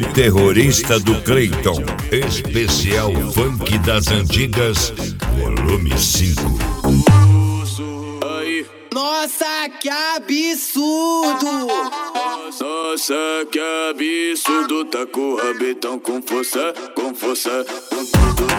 terrorista do Cleiton. Especial Funk das Antigas, volume 5. Nossa, que absurdo! Nossa, que absurdo. Tá com o rabetão com força, com força, com tudo.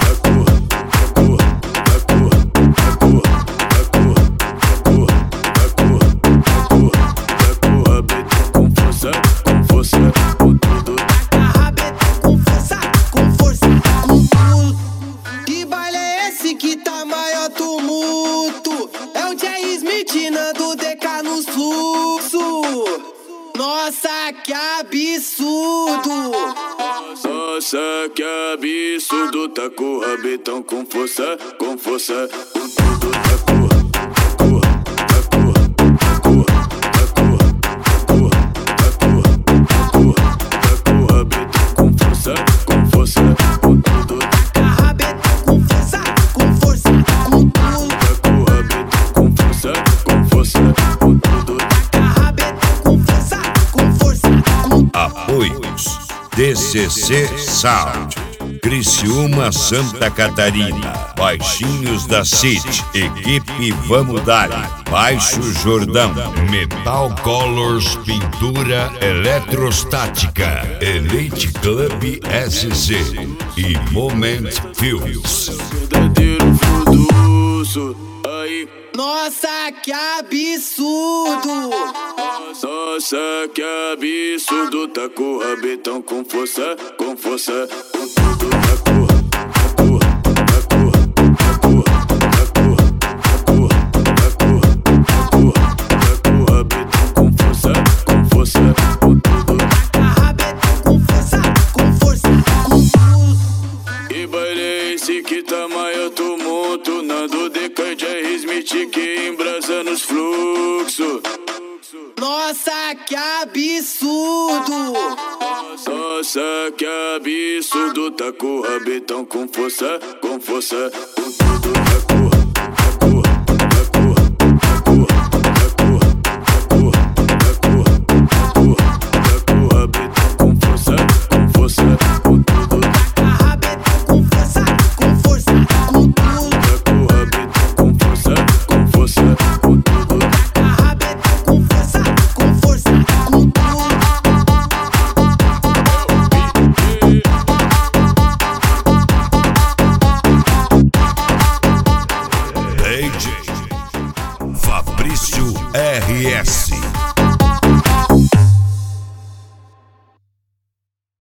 Do DK no fluxo. Nossa, que absurdo! Nossa, que absurdo. Tá com o rabetão com força, com força, com tudo. Apoios DCC Sound, Criciúma, Santa Catarina, Baixinhos da City, Equipe Vamos Dar, Baixo Jordão, Metal Colors Pintura Eletrostática, Elite Club SC e Moment Films. Nossa, que absurdo! Nossa, que absurdo. Tá com o rabetão com força, com força, com tudo. E baile esse que tá maior tumulto. Nando DK de Smith que embrasa nos fluxos. Nossa, que absurdo! Nossa, que absurdo. Tá com o rabetão com força, com força, com tudo. Fabrício RS.